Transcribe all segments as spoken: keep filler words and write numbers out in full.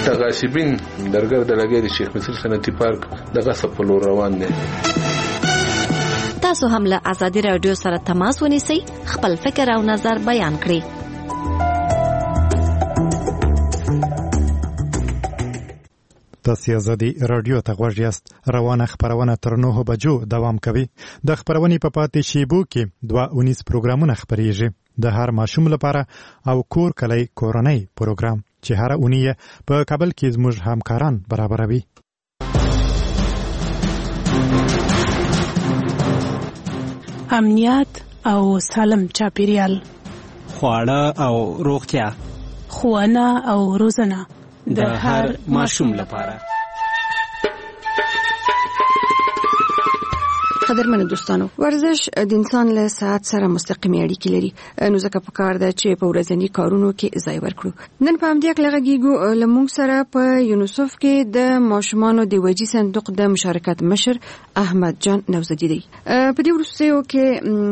د غاصبین درګر د لګي د شیخ مصر صنعتي پارک د غصب په لور روان دي. تاسو هم له ازادي رادیو سره تماس ونیسئ، خپل فکر او نظر بیان کړئ. تاسو ازادي رادیو ته غوږ یاست. روانه خبرونه تر نهه بجو دوام کوي. د خبرونې په پاتې شیبو کې دوه اونیز پروګرامونه خبريږي. د هر ماشوم لپاره او کور کلی کورنۍ پروګرام چې هر اونیه په کابل کې زموږ همکاران برابروي. امنیت او سالم چاپیریال، خواړه او روغتیا، ښوونه او روزنه د هر ماشوم لپاره. قدرمنو دوستانو، ورزش د انسان له صحت سره مستقیمه اړیکه لري، نو ځکه پکار ده چې په ورځني کارونو کې ځای ورکړو. نن په همدې اړه غږیږو لمونږ سره په یونیسف کې د ماشومانو د وجې صندوق د مشارکت مشر احمد جان نوزدی دی. په دې وروستیو کې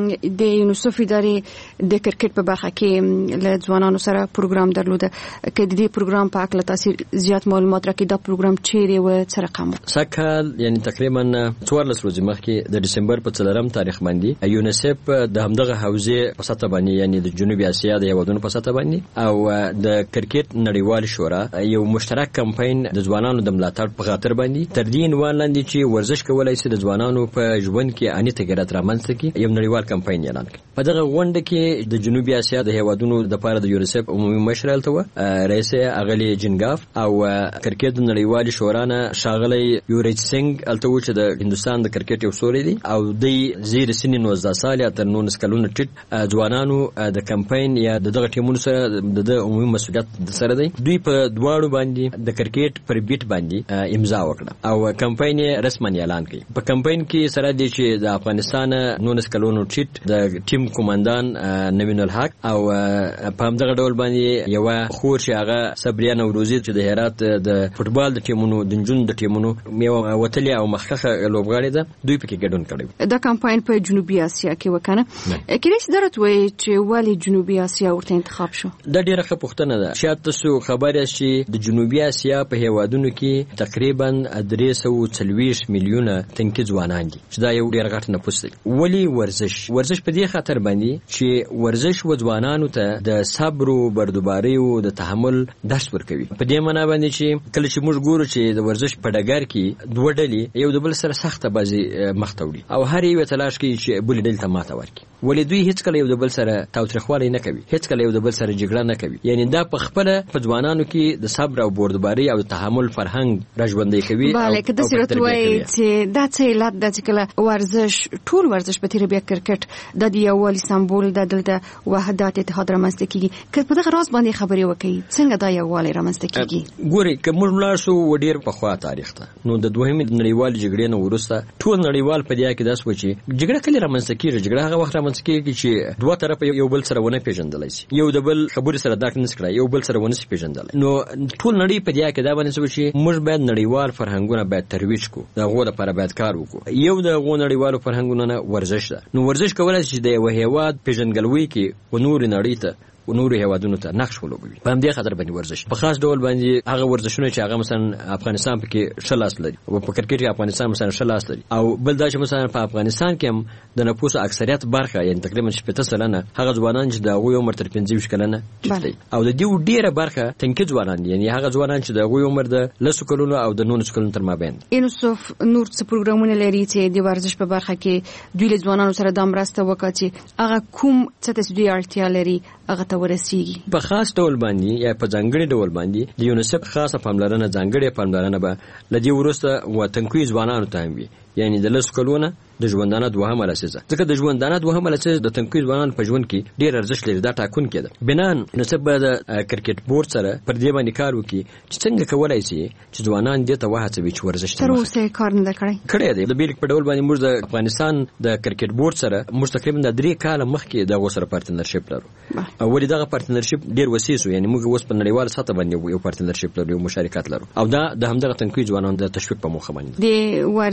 د یونیسف ادارې د کرکټ په برخه کې له ځوانانو سره پروګرام درلوده. کې د دې پروګرام په اړه تاسو زیات معلومات راکړئ. دا پروګرام چیرې و څه رقم؟ سکهال یعنی تقریبا څوارلس ورځې مخکې د ډسمبر په څلورم تاریخ باندې یونیسف د همدغه حوزې په سطح باندې یعنی د جنوبي اسیا د هیوادونو په سطح باندې او د کرکټ نړیوال شورا یو مشترک کمپاین د ځوانانو د ملاتړ په خاطر باندې تر دې عنوان لاندې چې ورزش کولای شي د ځوانانو په ژوند کې اني تغیرات رامنځته کړي یو نړیوال کمپاین اعلان کړ. په دغه غونډه کې د جنوبي اسیا د هیوادونو د لپاره د یونیسف عمومي مشر الته رئیس اغلی جنګاف او کرکټ نړیوال شورا نه شاغلی یوریج سنگ الته و چې د هندستان د کرکټ یو سوري دی او د زیر سن نوزده سال تر نولس کلونو ټیټ ځوانانو د کمپاین یا دغه ټیمونو سره د عمومي مسؤلیت سره دی. دوی په دواړو باندې د کرکټ پر بیت باندې امضا وکړه او کمپاین رسمي اعلان کړ. په کمپاین کې سره دی چې د افغانستان نولس کلونو ټیټ د ټیم قوماندان نوین الحق او په همدغه ډول باندې یو خور چې هغه صبریان نوروزی چې د هرات د فوتبال د ټیمونو د جنون د ټیمونو میو وتلی او مخخه لوبغاړي ده دوی پکې ګډون کړی. دا کمپاین په جنوبي اسیا کې وکنه کله چې درته وایي چې ولی جنوبي اسیا ورته انتخاب شو؟ دا ډیره ښه پوښتنه ده. شاید تاسو خبر یاست چې د جنوبي اسیا په هیوادونو کې تقریبا درې سوه او څلوېښت میلیونه تنکي ځوانان دي چې دا یو ډیر غټ نفوس دی. ولی ورزش ورزش په دې خاطر باندې چې ورزش و ځوانانو ته د صبر او بردباري او د تحمل درس ورکوي. په دې معنی باندې چې کله چې موږ ګورو چې د ورزش په ډګر کې دوه ډلې یو د بل سره سخته بازي مخ ته وړي او هر یو تلاش کوي چې بل ډل ته ماته ورکړي. ولې دوی هیڅ کله یو د بل سره تاوتریخوالی نه کوي، هیڅ کله یو د بل سره جګړه نه کوي. یعنی دا په خپل په ځوانانو کې د صبر او بردباري او د تحمل فرهنګ راژوندي کوي. bale که د سیرت وای چې دا څه علت د چې کله ورزش ټول ورزش په تیر بیا کرکټ د یووالي سمبول د دلته وحدت اتحاد رامنځته کیږي. که په دغه راز باندې خبرې وکړي څنګه دا یووالي رامنځته کیږي؟ ګوري که موږ لاړ شو ډیر په خوا تاریخ ته نو د دوهمې نړیوال جګړې نه وروسته ټول نړیوال په دې کې داس و چې جګړه کله رامنځته کیږي. جګړه هغه وخت رامنځته کیږي چې دوه طرف یو بل سره ونه پیژندل شي، یو د بل خبرې سره داک نه سکړي، یو بل سره ونه پیژندل. نو ټول نړۍ په دې کې دا باندې چې موږ باید نړیوال فرهنګونه باید ترویج کو، دا غوړه لپاره باید کار وکړو. یو د غو نړیوالو فرهنګونو نه ورزش ده. نو ورزش کولای شي د یو هیواد پیژنګلوي کې و نور نړۍ ته و نور هیوادونو ته نقش ولوبوي. په همدې خاطر باندې ورزش په خاص ډول باندې هغه ورزشونه چې هغه مثلا افغانستان پکې شلاس لري او په کرکټ کې افغانستان مثلا شلاس لري او بل دا چې مثلا په افغانستان کې هم د نفوس اکثریت برخه یعنی تقریبا شپږ سلنه هغه ځوانان چې د غوي عمر تر پنځه ویشت کلنه دي او د دې ډیره برخه تنکي ځوانان یعنی هغه ځوانان چې د غوي عمر د لسو کلونو او د نولسو کلونو تر مابین. یونیسف نور څه پروګرامونه لري چې د ورزش په برخه کې دوی له ځوانانو سره د مرسته وکړي چې هغه کوم څه ته دوی اړتیا لري هغه ته ورسیږي. په خاص ډول باندې یا په ځانګړي ډول باندې د یونیسف خاصه پاملرنه ځانګړي پاملرنه به لدی ورسته وطنکوي ځوانانو ته وي یعنی د لس کلونه د ژوندانه دوهمه لسیزه ځکه د ژوندانه دوهمه لسیزه د تنکوي ځوانانو په ژوند کې ډیر ارزښت لري. دا ټاکون کېده بنان نسب د کرکټ بورډ سره پر دې باندې کار وکړي چې څنګه کولای شي چې ځوانان دې ته وهڅوي چې ورزش تر اوسه کار نه کړی کړی دی. د بیل په ډول باندې موږ د افغانستان د کرکټ بورډ سره موږ تقریبا د درې کال مخکې د غو سره پارتنرشپ لرو او ولې دغه پارتنرشپ ډیر وسیسو یعنی موږ اوس په نړیوال سطح باندې یو پارتنرشپ لرو، یو مشارکت لرو او دا د همدغه تنکوي ځوانانو د تشویق په موخه باندې د ورزش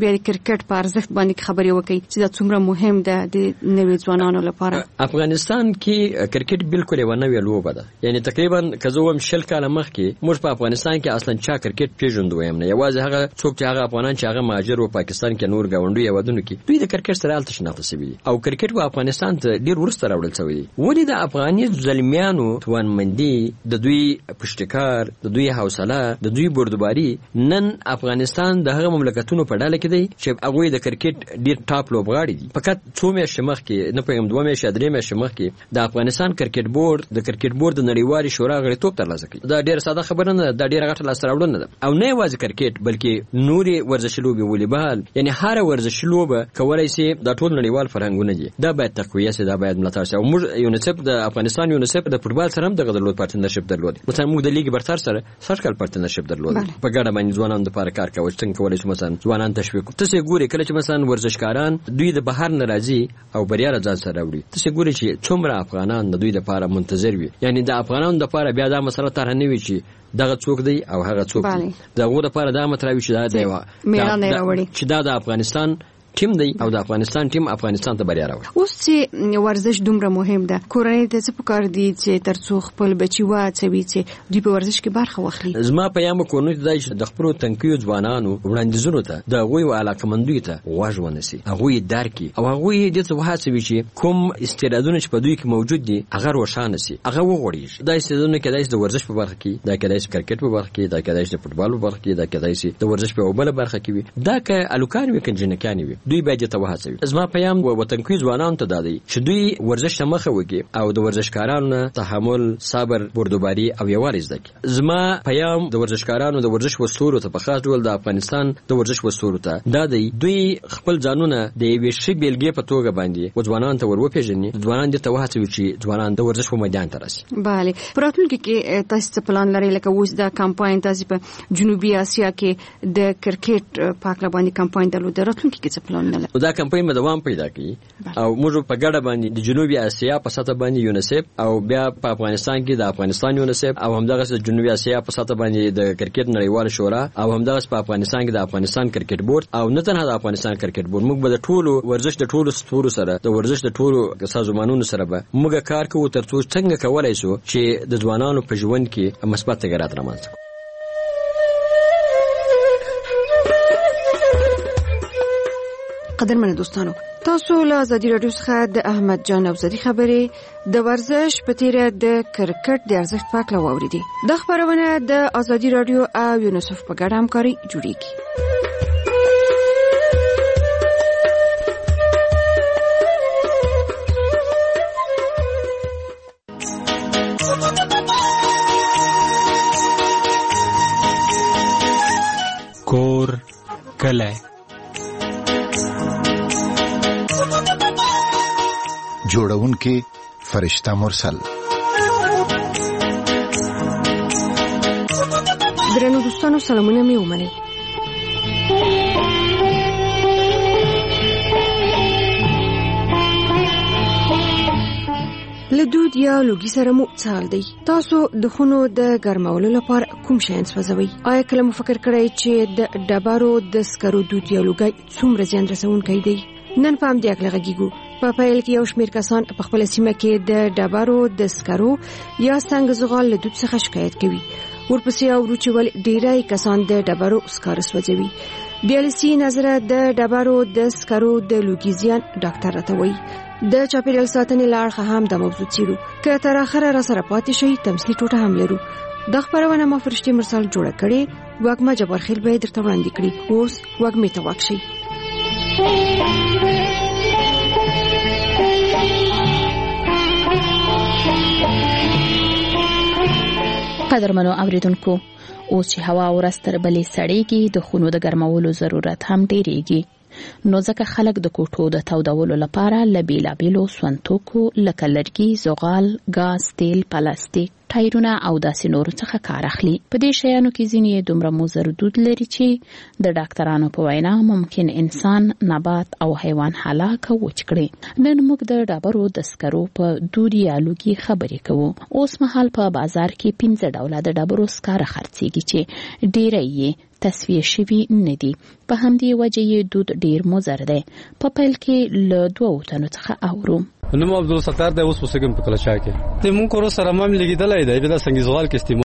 بیا د کرکټ په ارزښت باندې خبرې وکړي چې دا څومره مهم ده د نوې ځوانانو لپاره. افغانستان کې کرکټ بالکل یو نوې لوبه ده. یعنی تقریبا کزوم شل کاله مخکې موږ په افغانستان کې اصلا چا کرکټ پیژندو یم نه، یوازې هغه څوک چې هغه افغانان چې هغه مهاجر و پاکستان کې نور گاونډي هیوادونو کې دوی د کرکټ سره الته شناخته شوي دي او کرکټ په افغانستان ته ډیر ورسته راوړل شوی دی. ولې د افغاني ځلمیانو توانمندي، د دوی پشتکار، د دوی حوصله، د دوی بردباري نن افغانستان د هغه مملکتونو په ډله کې دی چې هغه د کرکټ ډیر ټاپ لوبغاړي دي. فقط څو میاشتې مخکې نه پېم دوه میاشتې درې میاشتې مخکې د افغانستان کرکټ بورډ د کرکټ بورډ د نړیوالې شورا غړیتوب ترلاسه کړ. دا ډیر ساده خبره نه ده، دا ډیر غټه لاسته راوړنه ده. او نه یوازې کرکټ بلکې نورې ورزشي لوبې، والیبال، یعنی هر ورزشي لوبه کولای شي د ټول نړیوال فرهنګونه دي. دا باید تقویه شي، دا باید ملاتړ شي. او موږ یونیسف د افغانستان یونیسف د فوتبال سره هم دغه درلود پارتنرشپ درلود. مثلا موږ د لیګ برتر سره سرکل پارتنرشپ درلود. په ګډه باندې ځوانانو لپاره کار کوي. څنګه کولای شو مثلا ځوانان تشویق کړو؟ تاسو ګورئ کله چې مثلا ورزشکاران دوی د بهر ناراضي او بریا راځي سره راوړي، تاسو ګورئ چې څومره افغانان د دوی لپاره منتظر وي. یعنی د افغانانو لپاره بیا دا مسله طرح نه وي چې دغه څوک دی او هغه څوک دی. دغه لپاره دا مطلب چې دا دی چې دا د افغانستان ټیم دی او د افغانستان ټیم افغانستان ته بریا راوړي. اوس چې ورزش دومره مهم ده، کورنۍ ته څه پکار دي چې ترڅو خپل بچي واچوي چې دوی په ورزش کې برخه واخلي؟ زما پیغام کورنۍ ته دی چې د خپلو تنکیو ځوانانو وړاندیزونو ته د هغوی علاقمندۍ ته غوږ ونیسي، هغوی درک کړي او هغوی دې ته وهڅوي چې کوم استعدادونه چې په دوی کې موجود دي هغه روښانه شي، هغه وغوړېږي. دا استعدادونه کېدای شي د ورزش په برخه کې، دا کېدای شي کرکټ په برخه کې، دا کېدای شي د فوتبال په برخه کې، دا کېدای شي د ورزش په بله برخه کې وي. دا که الوکان وي که جنکان وي، دوی باید ته وهڅوي. زما پیغام وطنکوي ځوانانو ته دی چې دوی ورزش ته مخه وکړي او د ورزشکارانو نه تحمل، صبر، بردباري او یووالی زده کړي. زما پیغام د ورزشکارانو د ورزش وسلورو ته په خاص ډول د افغانستان د ورزش وسلورو ته دا دی، دوی خپل ځانونه د یوې ښې بیلګې په توګه باندې ځوانانو ته ور وپېژني، ځوانان دې ته وهڅوي چې ځوانان د ورزش په میدان ته راشي. بله، په راتلونکي کې تاسو څه پلان لرئ؟ لکه اوس دا کمپاین تاسو په جنوبي اسیا کې د کرکټ په اړه باندې کمپاین درلود، راتلونکي کې څه پلان لرئ؟ دا کمپاین به دوام پیدا کوي او موږ په ګډه باندې د جنوبي اسیا په سطح باندې یونیسف او بیا په افغانستان کې د افغانستان یونیسف او همدغه د جنوبي اسیا په سطح باندې د کرکټ نړیوال شورا او همدغه په افغانستان کې د افغانستان کرکټ بورډ او نه تنها د افغانستان کرکټ بورډ، موږ به د ټولو ورزش د ټولو ستورو سره د ورزش د ټولو سازمانونو سره به موږ کار کوو ترڅو څنګه کولای شو چې د ځوانانو په ژوند کې مثبت تغیرات رامنځته کړو. قدرمن دوستانو، تاسو له ازادي رادیو څخه د احمد جان ابزدي خبرې د ورزش په تیره د کرکټ د ارزښت په اړه واوریدې. د خبرونه د ازادي رادیو او یونیسف په ګډه همکاري جوړیږي. کور کله جوړونکي فرشتہ مرسل. درنو دوستانو، سلامونه مې ومنئ. له دود یا لوګي سره مو څال دی. تاسو د خونو د ګرمولو لپاره کوم شی سوځوي؟ آیا کله مو فکر کړی چې د ډبرو د سکرو دود یا لوګي څومره زیان رسونکی دی؟ نن په همدې اړه غږیږو. په پیل کې یو شمېر کسان په خپل سیمه کې د ډبرو د سکرو یا څنګه زغال له دود څخه شکایت کوي. ورپسې اورو چې ول ډیری کسان د ډبرو سکرو سوځوي. بیالسي نظر د ډبرو د سکرو د لوګي زیان ډاکټر راته وایي. د چاپیریال ساتنې لاړه هم د موضوع چیرو که تر اخره را سره پاتې شي تمثيلي ټوټه هم لرو. د خبرونه ما فرشتي مرسل جوړه کړي، وګما جبر خیل به درته وړاندې کړي. اوس وګمې ته واکشي. قدرمنو اوریدونکو، اوس چې هوا ورستر بلې سړېږي د خونو د ګرمولو ضرورت هم ډېریږي، نو ځکه خلک د کوټو د تودولو لپاره له بیلابیلو سون توکو لکه لرګي، زغال، ګاز، تیل، پلاستیک، ټایرونه او داسې نورو څخه کار اخلي. په دې شیانو کې ځینې دومره مضر دود لري چې د ډاکټرانو په وینا ممکن انسان، نبات او حیوان هلاک او وچ کړي. نن موږ د ډبرو د سکرو په دود یا لوګي خبرې کوو. اوس مهال په بازار کې پنځه ډوله د ډبرو سکاره خرڅېږي چې ډېری یې تصفیه شوي نه دي. په همدې وجه یې دود ډېر مضر دی. په پیل کې له دوو تنو څخه اورو. نوم عبدالستار دی، اوس اوسېږم په کلچا کې. د مونږ کورو سره مم لګېدلی دی، بیا د سنګیزغال کې استعمال